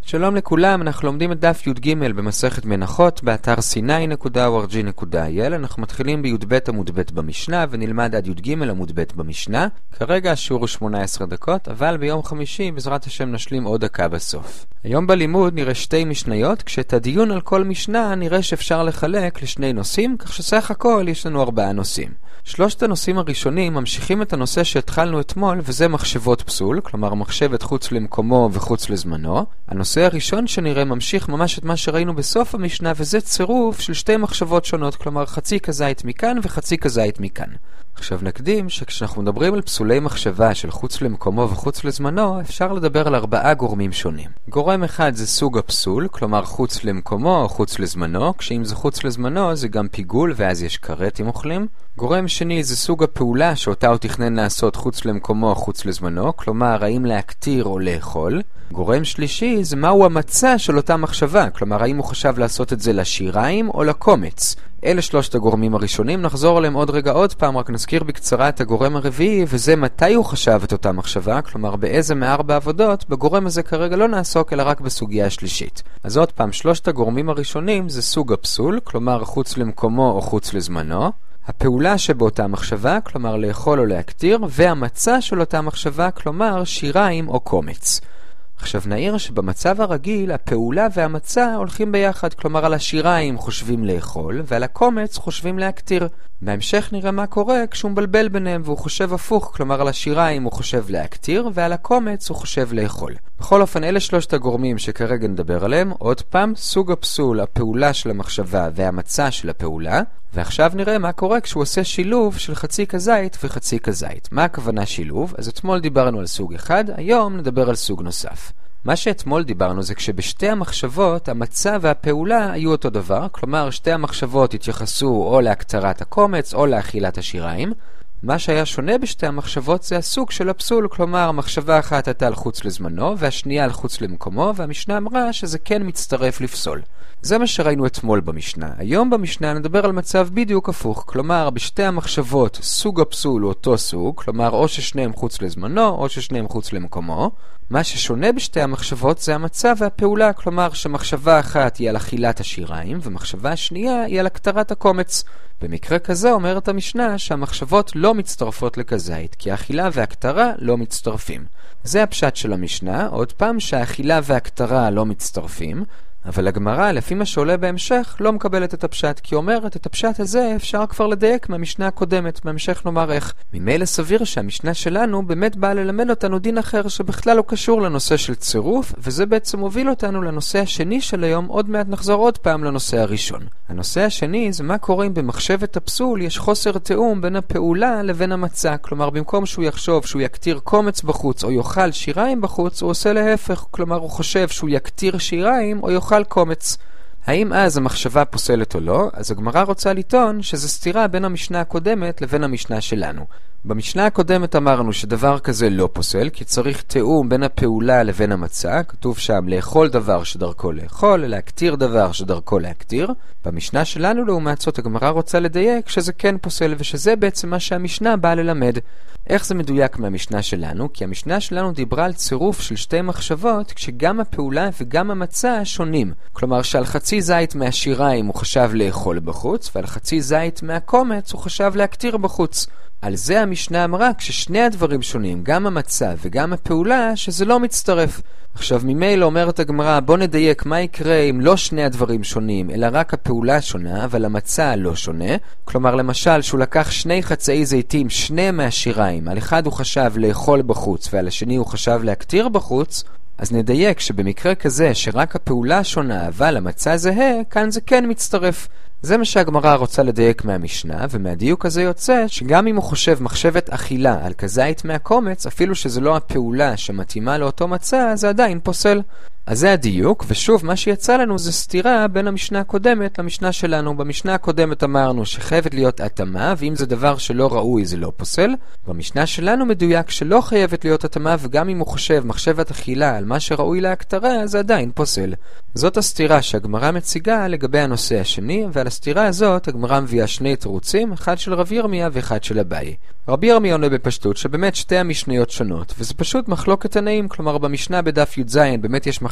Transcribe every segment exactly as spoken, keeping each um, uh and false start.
שלום לכולם, אנחנו לומדים את דף י"ג במסכת מנחות באתר סיני נקודה או אר ג'י נקודה איי אל. אנחנו מתחילים בי"ב עמוד ב' במשנה ונלמד עד י"ג עמוד ב' במשנה. כרגע השיעור הוא שמונה עשרה דקות, אבל ביום חמישי בעזרת השם נשלים עוד דקה בסוף. היום בלימוד נראה שתי משניות, כשאת הדיון על כל משנה נראה שאפשר לחלק לשני נושאים, כך שסך הכל יש לנו ארבעה נושאים. שלושת הנושאים הראשונים ממשיכים את הנושא שהתחלנו אתמול, וזה מחשבות פסול, כלומר מחשבת חוץ למקומו וחוץ לזמנו. הנושא הראשון שנראה ממשיך ממש את מה שראינו בסוף המשנה, וזה צירוף של שתי מחשבות שונות, כלומר חצי כזית מכאן וחצי כזית מכאן. עכשיו נקדים שכשאנחנו מדברים על פסולי מחשבה של חוץ למקומו וחוץ לזמנו, אפשר לדבר על ארבעה גורמים שונים. גורם אחד זה סוג הפסול, כלומר חוץ למקומו או חוץ לזמנו, כשאם זה חוץ לזמנו זה גם פיגול ואז יש קרט אם אוכלים. גורם שני זה סוג הפעולה שאותה הוא תכנן לעשות חוץ למקומו או חוץ לזמנו, כלומר האם להקטיר או לאכול. גורם שלישי זה מהו המצע של אותה מחשבה, כלומר האם הוא חשב לעשות את זה לשיריים או לקומץ. אלה שלושת הגורמים הראשונים, נחזור עליהם עוד רגע עוד פעם, רק נזכיר בקצרה את הגורם הרביעי, וזה מתי הוא חשב את אותה מחשבה, כלומר באיזה מארבע עבודות. בגורם הזה כרגע לא נעסוק אלא רק בסוגיה השלישית. אז עוד פעם, שלושת הגורמים הראשונים זה סוג הפסול, כלומר חוץ למקומו או חוץ לזמנו, הפעולה שבאותה מחשבה, כלומר לאכול או להקטיר, והמצע של אותה מחשבה, כלומר שיריים או קומץ. עכשיו נעיר שבמצב הרגיל הפעולה והמצע הולכים ביחד, כלומר על השיריים חושבים לאכול ועל הקומץ חושבים להקטיר. בהמשך נראה מה קורה כשהוא מבלבל ביניהם והוא חושב הפוך, כלומר על השיריים הוא חושב להקטיר ועל הקומץ הוא חושב לאכול. בכל אופן אלה שלושת הגורמים שכרגע נדבר עליהם. עוד פעם, סוג הפסול, הפעולה של המחשבה והמצע של הפעולה. ועכשיו נראה מה קורה כשהוא עושה שילוב של חצי כזית וחצי כזית. מה הכוונה שילוב? אז אתמול דיברנו על סוג אחד, היום נדבר על סוג נוסף. מה שאתמול דיברנו זה כשבשתי המחשבות המצע והפעולה היו אותו דבר, כלומר שתי המחשבות התייחסו או להקטרת הקומץ או לאכילת השיריים. מה שהיה שונה בשתי המחשבות זה הסוג של הפסול, כלומר מחשבה אחת הייתה על חוץ לזמנו והשנייה על חוץ למקומו, והמשנה אמרה שזה כן מצטרף לפסול. זה מה שראינו אתמול במשנה. היום במשנה נדבר על מצב בדיוק הפוך, כלומר בשתי המחשבות סוג הפסול הוא אותו סוג, כלומר או ששניהם חוץ לזמנו או ששניהם חוץ למקומו. מה ששונה בשתי המחשבות זה המצע והפעולה, כלומר שמחשבה אחת היא על אכילת השיריים ומחשבה השנייה היא על הקטרת הקומץ. במקרה כזה אומרת המשנה שהמחשבות לא מצטרפות לכזית, כי האכילה והקטרה לא מצטרפים. זה הפשט של המשנה, עוד פעם שהאכילה והקטרה לא מצטרפים, אבל הגמרא, לפי מה שעולה בהמשך, לא מקבלת את הפשט, כי אומרת את הפשט הזה אפשר כבר לדייק מהמשנה הקודמת. בהמשך נאמר איך. ממילא סביר שהמשנה שלנו באמת באה ללמד אותנו דין אחר שבכלל לא קשור לנושא של צירוף, וזה בעצם מוביל אותנו לנושא השני של היום. עוד מעט נחזור עוד פעם לנושא הראשון. הנושא השני זה מה קורה אם במחשבת הפסול יש חוסר תאום בין הפעולה לבין המצע, כלומר במקום שהוא יחשוב שהוא יקטיר קומץ בחוץ או יאכל שיריים בחוץ, הוא עושה להפך, כלומר הוא חושב שהוא יקטיר שיריים או יאכל קומץ. האם אז המחשבה פוסלת או לא? אז הגמרא רוצה לטעון שזה סתירה בין המשנה הקודמת לבין המשנה שלנו. במשנה הקודמת אמרנו שדבר כזה לא פוסל, כי צריך תאום בין הפעולה לבין המצע. כתוב שם לאכול דבר שדרכו לאכול, להקטיר דבר שדרכו להקטיר. במשנה שלנו לעומת זאת הגמרא רוצה לדייק שזה כן פוסל, ושזה בעצם מה שהמשנה באה ללמד. איך זה מדויק מהמשנה שלנו? כי המשנה שלנו דיברה על צירוף של שתי מחשבות כשגם הפעולה וגם המצע שונים. כלומר שעל חצי זית מהשיריים הוא חשב לאכול בחוץ, ועל חצי זית מהקומץ הוא חשב להקטיר בחוץ. על זה המשנה אמרה כששני הדברים שונים, גם המצע וגם הפעולה, שזה לא מצטרף. עכשיו ממילא אומרת הגמרא, בוא נדייק מה יקרה אם לא שני הדברים שונים, אלא רק הפעולה שונה, אבל המצע לא שונה. כלומר למשל שהוא לקח שני חצאי זיתים, שני מהשיריים, על אחד הוא חשב לאכול בחוץ ועל השני הוא חשב להקטיר בחוץ, אז נדייק שבמקרה כזה שרק הפעולה שונה אבל המצע זהה, כאן זה כן מצטרף. זה מה שהגמרא רוצה לדייק מהמשנה, ומהדיוק הזה יוצא שגם אם הוא חושב מחשבת אכילה על כזית מהקומץ, אפילו שזה לא הפעולה שמתאימה לאותו מצע, זה עדיין פוסל. אז זה הדיוק, ושוב מה שיצא לנו זה סתירה בין המשנה הקודמת למשנה שלנו. במשנה הקודמת אמרנו שחייבת להיות התאמה, ואם זה דבר שלא ראוי זה לא פוסל. במשנה שלנו מדויק שלא חייבת להיות התאמה, וגם אם הוא חושב מחשבת אכילה על מה שראוי להקטרה, זה עדיין פוסל. זאת הסתירה שהגמרא מציגה לגבי הנושא השני, ועל הסתירה הזאת הגמרא מביאה שני תירוצים, אחד של רבי ירמיה ואחד של אביי. רבי ירמיה עונה בפשטות שבאמת שתי המשניות שונות, וזה פשוט מחלוקת תנאים, כלומר במשנה בדף י"ז באמת יש מחלוקת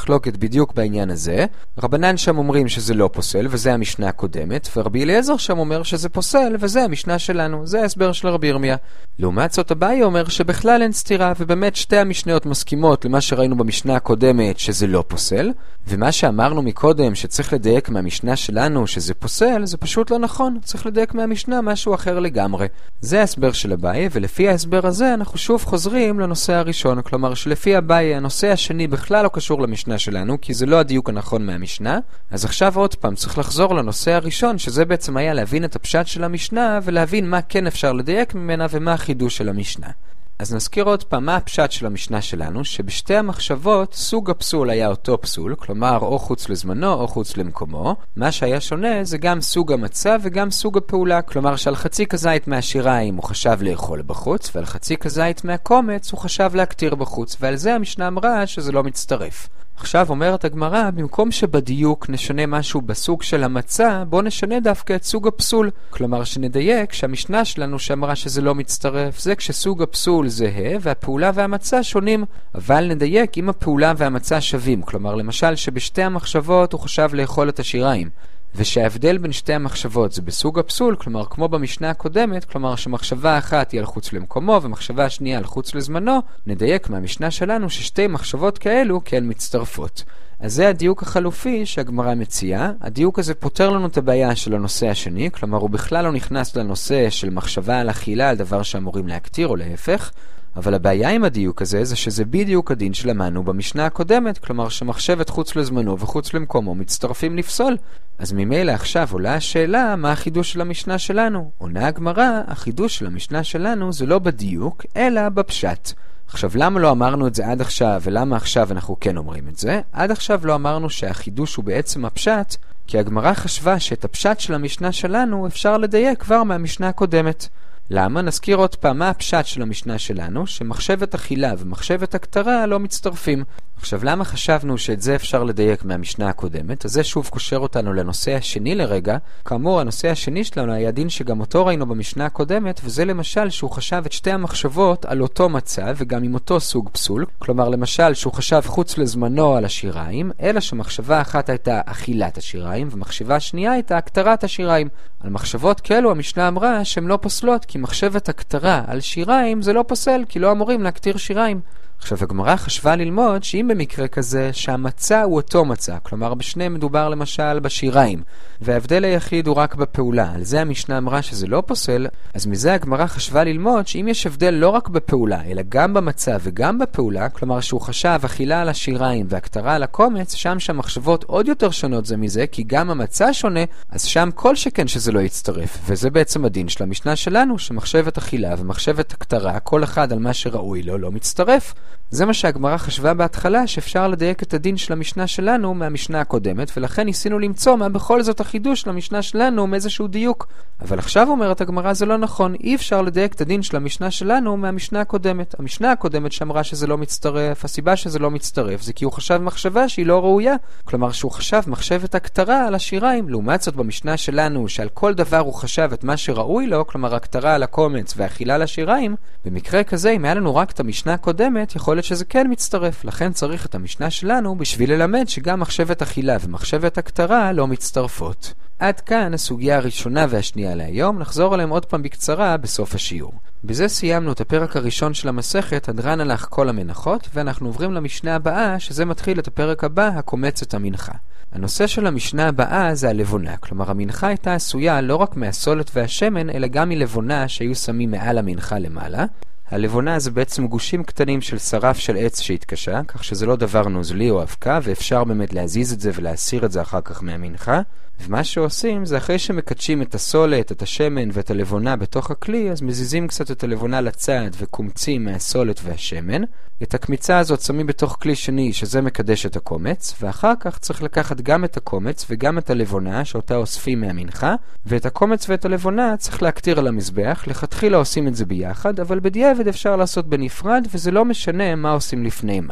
מחלוקת בדיוק בעניין הזה. רבנן שם אומרים שזה לא פוסל, וזה המשנה הקודמת, ורבי אליעזר שם אומר שזה פוסל, וזה המשנה שלנו. זה ההסבר של רבי ירמיה. לעומת זאת אביי אומר שבכלל אין סתירה, ובאמת שתי המשניות מסכימות למה שראינו במשנה הקודמת שזה לא פוסל, ומה שאמרנו מקודם שצריך לדייק מהמשנה שלנו שזה פוסל, זה פשוט לא נכון. צריך לדייק מהמשנה משהו אחר לגמרי. זה ההסבר של אביי, ולפי ההסבר הזה אנחנו שוב חוזרים לנושא הראשון, כלומר שלפי אביי הנושא השני בכלל לא קשור למשנה שלנו, כי זה לא הדיוק הנכון מהמשנה. אז עכשיו עוד פעם צריך לחזור לנושא הראשון, שזה בעצם היה להבין את הפשט של המשנה, ולהבין מה כן אפשר לדייק ממנה ומה החידוש של המשנה. אז נזכיר עוד פעם מה הפשט של המשנה שלנו, שבשתי המחשבות סוג הפסול היה אותו פסול, כלומר או חוץ לזמנו או חוץ למקומו. מה שהיה שונה זה גם סוג המצה וגם סוג הפעולה, כלומר שעל חצי כזית מהשיריים הוא חשב לאכול בחוץ, ועל חצי כזית מהקומץ הוא חשב להקטיר בחוץ, ועל זה המשנה אמרה שזה לא מצטרף. עכשיו אומרת הגמרא, במקום שבדיוק נשנה משהו בסוג של המצה, בוא נשנה דווקא את סוג הפסול. כלומר שנדייק שהמשנה שלנו שאמרה שזה לא מצטרף, זה כשסוג הפסול זהה והפעולה והמצה שונים. אבל נדייק אם הפעולה והמצה שווים. כלומר למשל שבשתי המחשבות הוא חשב לאכול את השיריים, ושההבדל בין שתי המחשבות זה בסוג הפסול, כלומר כמו במשנה הקודמת, כלומר שמחשבה אחת היא על חוץ למקומו ומחשבה השנייה על חוץ לזמנו, נדייק מהמשנה שלנו ששתי מחשבות כאלו כאל מצטרפות. אז זה הדיוק החלופי שהגמרא מציעה. הדיוק הזה פותר לנו את הבעיה של הנושא השני, כלומר הוא בכלל לא נכנס לנושא של מחשבה על אכילה, על דבר שאמורים להקטיר או להפך. אבל הבעיה עם הדיוק הזה זה שזה בדיוק הדין שלמדנו במשנה הקודמת, כלומר שמחשבת חוץ לזמנו וחוץ למקומו מצטרפים לפסול. אז ממילא עכשיו עולה השאלה מה החידוש של המשנה שלנו. עונה הגמרא, החידוש של המשנה שלנו זה לא בדיוק אלא בפשט. עכשיו למה לא אמרנו את זה עד עכשיו ולמה עכשיו אנחנו כן אומרים את זה? עד עכשיו לא אמרנו שהחידוש הוא בעצם הפשט, כי הגמרא חשבה שאת הפשט של המשנה שלנו אפשר לדייק כבר מהמשנה הקודמת. למה? נזכיר עוד פעם מה הפשט של המשנה שלנו, שמחשבת אכילה ומחשבת הקטרה לא מצטרפים. עכשיו למה חשבנו שאת זה אפשר לדייק מהמשנה הקודמת? אז זה שוב קושר אותנו לנושא השני לרגע. כאמור הנושא השני שלנו היה דין שגם אותו ראינו במשנה הקודמת, וזה למשל שהוא חשב את שתי המחשבות על אותו מצב וגם עם אותו סוג פסול. כלומר למשל שהוא חשב חוץ לזמנו על השיריים, אלא שמחשבה אחת הייתה אכילת השיריים ומחשבה שנייה הייתה הקטרת השיריים. על מחשבות כאלו המשנה אמרה שהן לא פוסלות, כי מחשבת הקטרה על שיריים זה לא פוסל, כי לא אמורים להקטיר שיריים. עכשיו הגמרא חשבה ללמוד שאם במקרה כזה שהמצה הוא אותו מצה, כלומר בשני מדובר למשל בשיריים, וההבדל היחיד הוא רק בפעולה, על זה המשנה אמרה שזה לא פוסל, אז מזה הגמרא חשבה ללמוד שאם יש הבדל לא רק בפעולה, אלא גם במצה וגם בפעולה, כלומר שהוא חשב אכילה על השיריים והקטרה על הקומץ, שם שהמחשבות עוד יותר שונות זה מזה, כי גם המצה שונה, אז שם כל שכן שזה לא יצטרף, וזה בעצם הדין של המשנה שלנו, שמחשבת אכילה ומחשבת הקטרה, כל אחד על מה שראוי לו, לא מצטרף. זה מה שהגמרא חשבה בהתחלה, שאפשר לדייק את הדין של המשנה שלנו מהמשנה הקודמת, ולכן ניסינו למצוא מה בכל זאת החידוש של המשנה שלנו מאיזשהו דיוק. אבל עכשיו אומרת הגמרא זה לא נכון, אי אפשר לדייק את הדין של המשנה שלנו מהמשנה הקודמת. המשנה הקודמת שאמרה שזה לא מצטרף, הסיבה שזה לא מצטרף זה כי הוא חשב מחשבה שהיא לא ראויה, כלומר שהוא חשב מחשבת הקטרה על השיריים. לעומת זאת במשנה שלנו שעל כל דבר הוא חשב את מה שראוי לו, כלומר הקטרה על הקומץ והאכילה על השיריים, במקרה כזה אם היה לנו רק את המשנה הקודמת יכול להיות שזה כן מצטרף, לכן צריך את המשנה שלנו בשביל ללמד שגם מחשבת אכילה ומחשבת הקטרה לא מצטרפות. עד כאן הסוגיה הראשונה והשנייה להיום, נחזור עליהם עוד פעם בקצרה בסוף השיעור. בזה סיימנו את הפרק הראשון של המסכת, הדרן הלך כל המנחות, ואנחנו עוברים למשנה הבאה, שזה מתחיל את הפרק הבא, הקומץ את המנחה. הנושא של המשנה הבאה זה הלבונה, כלומר המנחה הייתה עשויה לא רק מהסולת והשמן, אלא גם מלבונה שהיו שמים מעל המנחה למעלה. הלבונה זה בעצם גושים קטנים של שרף של עץ שהתקשה, כך שזה לא דבר נוזלי או אבקה, ואפשר באמת להזיז את זה ולהסיר את זה אחר כך מהמנחה. ומה שעושים זה אחרי שמקדשים את הסולת, את השמן ואת הלבונה בתוך הכלי, אז מזיזים קצת את הלבונה לצד וקומצים מהסולת והשמן. את הקמיצה הזאת שמים בתוך כלי שני שזה מקדש את הקומץ, ואחר כך צריך לקחת גם את הקומץ וגם את הלבונה שאותה אוספים מהמנחה, ואת הקומץ ואת הלבונה צריך להקטיר על המזבח. לכתחילה עושים את זה ביחד, אבל בדיעבד אפשר לעשות בנפרד, וזה לא משנה מה עושים לפני מה.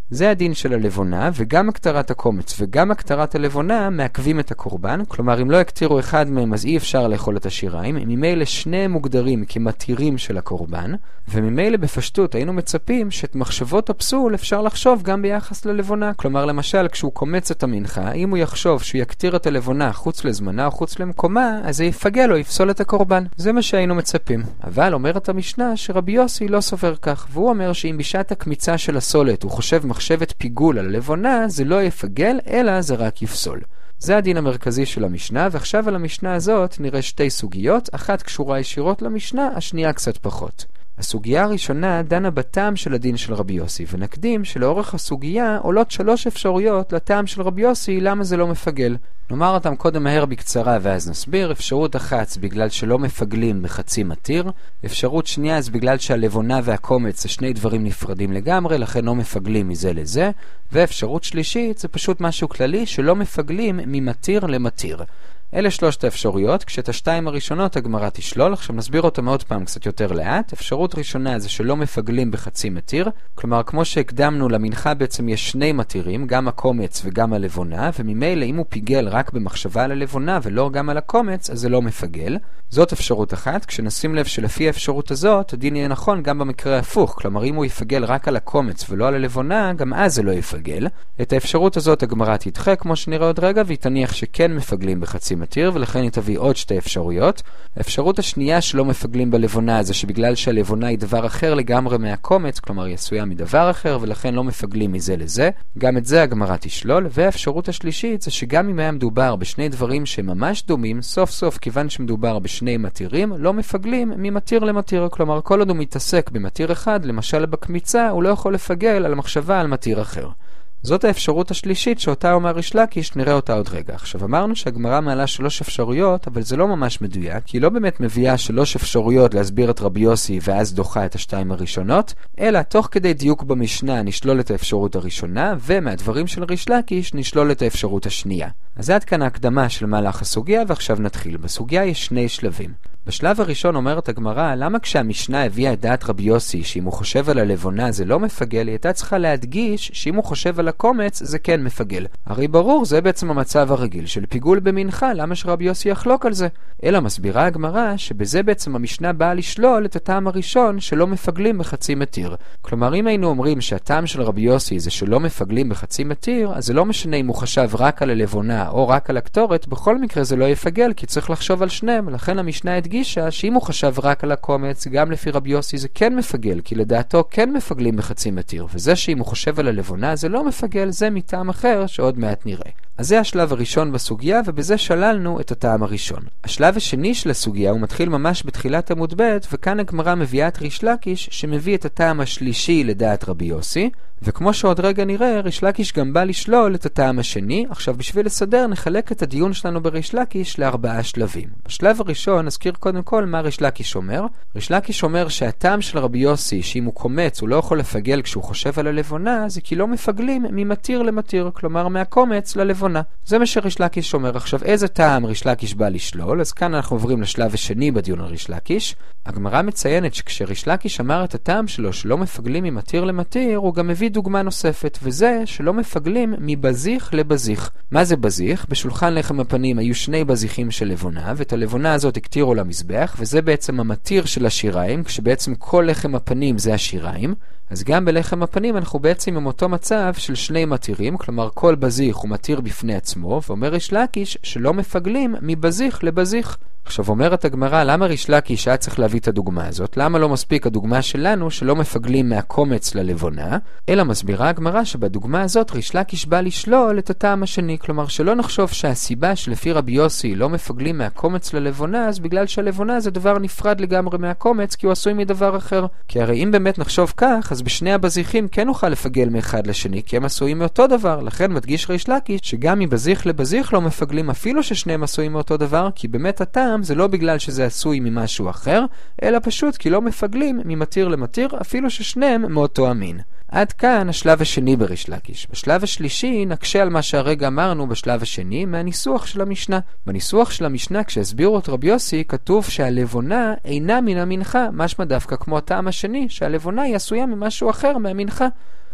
זה הדין של הלבונה, וגם הקטרת הקומץ וגם הקטרת הלבונה מעכבים את הקורבן, כלומר אם לא הקטירו אחד מהם אז אי אפשר לאכול את השיריים, ממילא שניהם מוגדרים כמתירים של הקורבן, וממילא בפשטות היינו מצפים שאת מחשבות הפסול אפשר לחשוב גם ביחס ללבונה, כלומר למשל כשהוא קומץ את המנחה, אם הוא יחשוב שהוא יקטיר את הלבונה חוץ לזמנה או חוץ למקומה, אז זה יפגל או יפסול את הקורבן. זה מה שהיינו מצפים. אבל אומרת המשנה שרבי יוסי לא סובר כך, והוא אומר שאם בשעת הקמיצה של הסולת הוא חושב מחשבת פיגול על הלבונה, זה לא יפגל, אלא זה רק יפסול. זה הדין המרכזי של המשנה, ועכשיו על המשנה הזאת נראה שתי סוגיות, אחת קשורה ישירות למשנה, השנייה קצת פחות. הסוגיה הראשונה דנה בטעם של הדין של רבי יוסי, ונקדים שלאורך הסוגיה עולות שלוש אפשרויות לטעם של רבי יוסי למה זה לא מפגל. נאמר אותם קודם מהר בקצרה ואז נסביר. אפשרות אחת בגלל שלא מפגלים בחצי מתיר, אפשרות שנייה זה בגלל שהלבונה והקומץ זה שני דברים נפרדים לגמרי, לכן לא מפגלים מזה לזה, ואפשרות שלישית זה פשוט משהו כללי שלא מפגלים ממתיר למתיר. אלה שלושת האפשרויות, כשאת השתיים הראשונות הגמרא תשלול. עכשיו נסביר אותם עוד פעם קצת יותר לאט. אפשרות ראשונה זה שלא מפגלים בחצי מתיר, כלומר כמו שהקדמנו למנחה בעצם יש שני מתירים, גם הקומץ וגם הלבונה, וממילא אם הוא פיגל רק במחשבה על הלבונה ולא גם על הקומץ, אז זה לא מפגל. זאת אפשרות אחת, כשנשים לב שלפי האפשרות הזאת הדין יהיה נכון גם במקרה הפוך, כלומר אם הוא יפגל רק על הקומץ ולא על הלבונה, גם אז זה לא יפגל. את האפשרות הזאת הגמרא תדחה כמו שנראה עוד רגע, והיא תניח שכן מפגלים בחצי מתיר, ולכן היא תביא עוד שתי אפשרויות. האפשרות השנייה שלא מפגלים בלבונה זה שבגלל שהלבונה היא דבר אחר לגמרי מהקומץ, כלומר היא עשויה מדבר אחר ולכן לא מפגלים מזה לזה, גם את זה הגמרא תשלול. והאפשרות השלישית זה שגם אם היה מדובר בשני דברים שממש דומים, סוף סוף כיוון שמדובר בשני מתירים, לא מפגלים ממתיר למתיר, כלומר כל עוד הוא מתעסק במתיר אחד, למשל בקמיצה, הוא לא יכול לפגל על המחשבה על מתיר אחר. זאת האפשרות השלישית שאותה אומר ריש לקיש, נראה אותה עוד רגע. עכשיו אמרנו שהגמרא מעלה שלוש אפשרויות, אבל זה לא ממש מדויק, כי היא לא באמת מביאה שלוש אפשרויות להסביר את רבי יוסי ואז דוחה את השתיים הראשונות, אלא תוך כדי דיוק במשנה נשלול את האפשרות הראשונה, ומהדברים של ריש לקיש נשלול את האפשרות השנייה. אז עד כאן ההקדמה של מהלך הסוגיה, ועכשיו נתחיל. בסוגיה יש שני שלבים. בשלב הראשון אומרת הגמרא, למה כשהמשנה הביאה את דעת רבי יוסי שאם הוא חושב על הלבונה זה לא מפגל, היא הייתה צריכה להדגיש שאם הוא חושב על הקומץ זה כן מפגל. הרי ברור, זה בעצם המצב הרגיל של פיגול במנחה, למה שרבי יוסי יחלוק על זה? אלא מסבירה הגמרא שבזה בעצם המשנה באה לשלול את הטעם הראשון שלא מפגלים בחצי מתיר. כלומר אם היינו אומרים שהטעם של רבי יוסי זה שלא מפגלים בחצי מתיר, אז זה לא משנה אם הוא חשב רק על הלבונה או רק על הקטורת, בכל מקרה זה לא יפגל כי צריך לחשוב על שניהם. לכן המשנה הדגישה שאם הוא חשב רק על הקומץ, גם לפי רבי יוסי זה כן מפגל, כי לדעתו כן מפגלים בחצי מתיר, וזה שאם הוא חושב על הלבונה זה לא מפגל, זה מטעם אחר שעוד מעט נראה. אז זה השלב הראשון בסוגיה, ובזה שללנו את הטעם הראשון. השלב השני של הסוגיה הוא מתחיל ממש בתחילת עמוד ב', וכאן הגמרא מביאה את ריש לקיש שמביא את הטעם השלישי לדעת רבי יוסי, וכמו שעוד רגע נראה, ריש לקיש גם בא לשלול את הטעם השני. עכשיו בשביל לסדר נחלק את הדיון שלנו בריש לקיש לארבעה שלבים. בשלב הראשון נזכיר קודם כל מה ריש לקיש אומר. ריש לקיש אומר שהטעם של רבי יוסי שאם הוא קומץ הוא לא יכול לפגל כשהוא חושב על הלבונה, זה כי לא מפגלים ממתיר למתיר, כלומר מהקומץ ללבונה. זה מה שריש לקיש אומר. עכשיו איזה טעם ריש לקיש בא לשלול? אז כאן אנחנו עוברים לשלב השני בדיון על ריש לקיש. הגמרא מציינת שכשריש לקיש אמר את הטעם שלו שלא מפגלים ממתיר למתיר, הוא גם מביא דוגמה נוספת, וזה שלא מפגלים מבזיך לבזיך. מה זה בזיך? בשולחן לחם הפנים היו שני בזיכים של לבונה, ואת הלבונה הזאת הקטירו למזבח, וזה בעצם המתיר של השיריים, כשבעצם כל לחם הפנים זה השיריים. אז גם בלחם הפנים אנחנו בעצם עם אותו מצב של שני מתירים, כלומר כל בזיך הוא מתיר בפני עצמו, ואומר ריש לקיש שלא מפגלים מבזיך לבזיך. עכשיו אומרת הגמרא, למה ריש לקיש היה צריך להביא את הדוגמה הזאת? למה לא מספיק הדוגמה שלנו שלא מפגלים מהקומץ ללבונה? אלא מסבירה הגמרא שבדוגמה הזאת ריש לקיש בא לשלול את הטעם השני, כלומר שלא נחשוב שהסיבה שלפי רבי יוסי לא מפגלים מהקומץ ללבונה, אז בגלל שהלבונה זה דבר נפרד לגמרי מהקומץ, כי הוא עשוי מדבר אחר. כי הרי אם באמת נחשוב כך, אז בשני הבזיכים כן נוכל לפגל מאחד לשני, כי הם עשויים מאותו דבר. לכן מדגיש ריש לקיש שגם מבזיך לבזיך לא מפגלים אפילו ששניהם עשויים מאותו דבר, כי באמת הטעם זה לא בגלל שזה עשוי ממשהו אחר, אלא פשוט כי לא מפגלים ממתיר למתיר אפילו ששניהם מאותו המין. עד כאן השלב השני בריש לקיש. בשלב השלישי נקשה על מה שהרגע אמרנו בשלב השני מהניסוח של המשנה. בניסוח של המשנה כשהסבירו את רבי יוסי כתוב שהלבונה אינה מן המנחה, משמע דווקא כמו הטעם השני שהלבונה היא עשויה ממשהו אחר מהמנחה.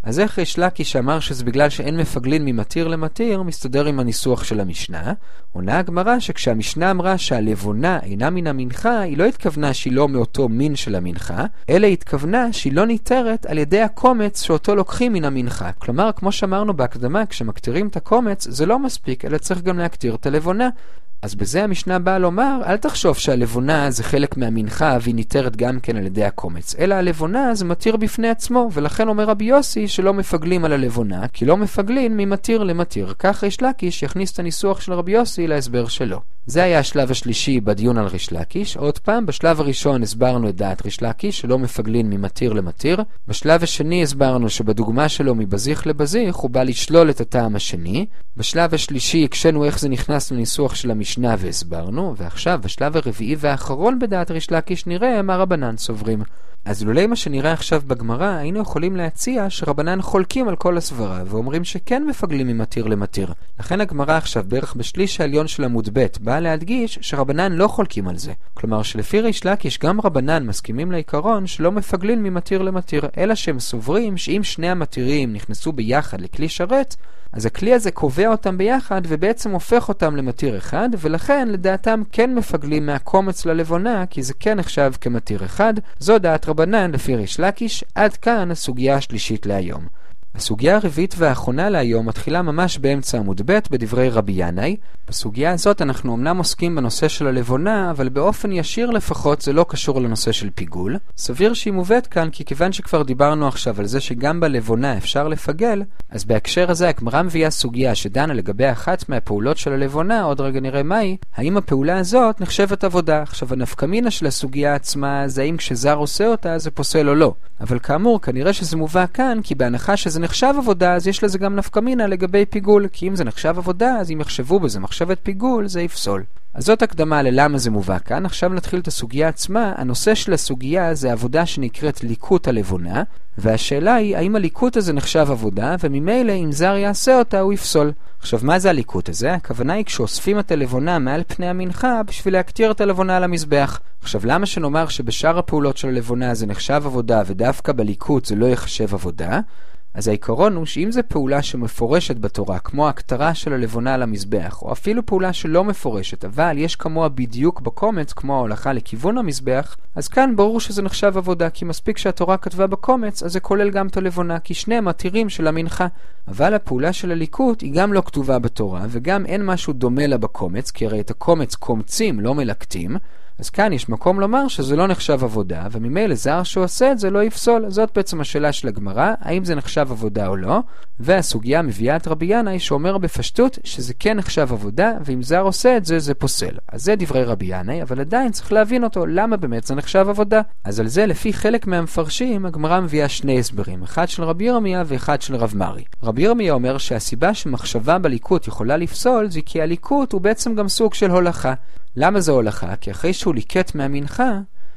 אז איך ריש לקיש שאמר שזה בגלל שאין מפגלין ממתיר למתיר, מסתדר עם הניסוח של המשנה? עונה הגמרא שכשהמשנה אמרה שהלבונה אינה מן המנחה, היא לא התכוונה שהיא לא מאותו מין של המנחה, אלא התכוונה שהיא לא ניתרת על ידי הקומץ שאותו לוקחים מן המנחה. כלומר, כמו שאמרנו בהקדמה, כשמקטירים את הקומץ זה לא מספיק, אלא צריך גם להקטיר את הלבונה. אז בזה המשנה באה לומר, אל תחשוב שהלבונה זה חלק מהמנחה והיא ניתרת גם כן על ידי הקומץ, אלא הלבונה זה מתיר בפני עצמו, ולכן אומר רבי יוסי שלא מפגלים על הלבונה, כי לא מפגלים ממתיר למתיר. כך ריש לקיש יכניס את הניסוח של רבי יוסי להסבר שלו. זה היה השלב השלישי בדיון על ריש לקיש. עוד פעם, בשלב הראשון הסברנו את דעת ריש לקיש שלא מפגלין ממתיר למתיר. בשלב השני הסברנו שבדוגמה שלו מבזיך לבזיך הוא בא לשלול את הטעם השני. בשלב השלישי הקשנו איך זה נכנס לניסוח של המשנה והסברנו, ועכשיו בשלב הרביעי והאחרון בדעת ריש לקיש נראה מה רבנן סוברים. אז לולי מה שנראה עכשיו בגמרא, היינו יכולים להציע שרבנן חולקים על כל הסברה ואומרים שכן מפגלים ממתיר למתיר. לכן הגמרא עכשיו בערך בשליש העליון של עמוד ב' באה להדגיש שרבנן לא חולקים על זה. כלומר שלפי ריש לקיש גם רבנן מסכימים לעיקרון שלא מפגלים ממתיר למתיר, אלא שהם סוברים שאם שני המתירים נכנסו ביחד לכלי שרת, אז הכלי הזה קובע אותם ביחד ובעצם הופך אותם למתיר אחד, ולכן לדעתם כן מפגלים מהקומץ ללבונה, כי זה כן נחשב כמתיר אחד. זו דעת רבנן לפי ריש לקיש. עד כאן הסוגיה השלישית להיום. הסוגיה הרביעית והאחרונה להיום מתחילה ממש באמצע עמוד ב' בדברי רבי ינאי. בסוגיה הזאת אנחנו אמנם עוסקים בנושא של הלבונה, אבל באופן ישיר לפחות זה לא קשור לנושא של פיגול. סביר שהיא מובאת כאן כי כיוון שכבר דיברנו עכשיו על זה שגם בלבונה אפשר לפגל, אז בהקשר הזה הגמרא מביאה סוגיה שדנה לגבי אחת מהפעולות של הלבונה, עוד רגע נראה מהי, האם הפעולה הזאת נחשבת עבודה. עכשיו הנפקמינה של הסוגיה עצמה זה האם כשזר עושה אותה זה פוסל או לא. אבל כאמור כנראה שזה מובא כאן כי בהנחה שזה נחשב עבודה אז יש לזה גם נפקמינה לגבי פיגול, כי אם זה נחשב עבודה אז אם יחשבו בזה מחשבת פיגול זה יפסול. אז זאת הקדמה ללמה זה מובא כאן. עכשיו נתחיל את הסוגיה עצמה. הנושא של הסוגיה זה עבודה שנקראת ליקוט הלבונה, והשאלה היא האם הליקוט הזה נחשב עבודה, וממילא אם זר יעשה אותה הוא יפסול. עכשיו מה זה הליקוט הזה? הכוונה היא כשאוספים את הלבונה מעל פני המנחה בשביל להקטיר את הלבונה על המזבח. עכשיו למה שנאמר שבשאר הפעולות של הלבונה זה נחשב עבודה ודווקא בליקוט זה לא יחשב עבודה? אז העיקרון הוא שאם זה פעולה שמפורשת בתורה, כמו ההקטרה של הלבונה על המזבח, או אפילו פעולה שלא מפורשת, אבל יש כמוה בדיוק בקומץ, כמו ההולכה לכיוון המזבח, אז כאן ברור שזה נחשב עבודה, כי מספיק שהתורה כתבה בקומץ, אז זה כולל גם את הלבונה, כי שני מתירים של המנחה. אבל הפעולה של הליקוט היא גם לא כתובה בתורה, וגם אין משהו דומה לה בקומץ, כי הרי את הקומץ קומצים, לא מלקטים, אז כאן יש מקום לומר שזה לא נחשב עבודה, וממילא זר שעושה את זה לא יפסול. זאת בעצם השאלה של הגמרא, האם זה נחשב עבודה או לא, והסוגיה מביאה את רבי ינאי שאומר בפשטות שזה כן נחשב עבודה, ואם זר עושה את זה זה פוסל. אז זה דברי רבי ינאי, אבל עדיין צריך להבין אותו למה באמת זה נחשב עבודה. אז על זה לפי חלק מהמפרשים הגמרא מביאה שני הסברים, אחד של רבי ירמיה ואחד של רב מרי. רבי ירמיה אומר שהסיבה שמחשבה בליקוט יכולה לפסול זה כי הליקוט הוא בעצם גם סוג של הולכה. למה זה הולכה? כי אחרי שהוא ליקט מהמנחה,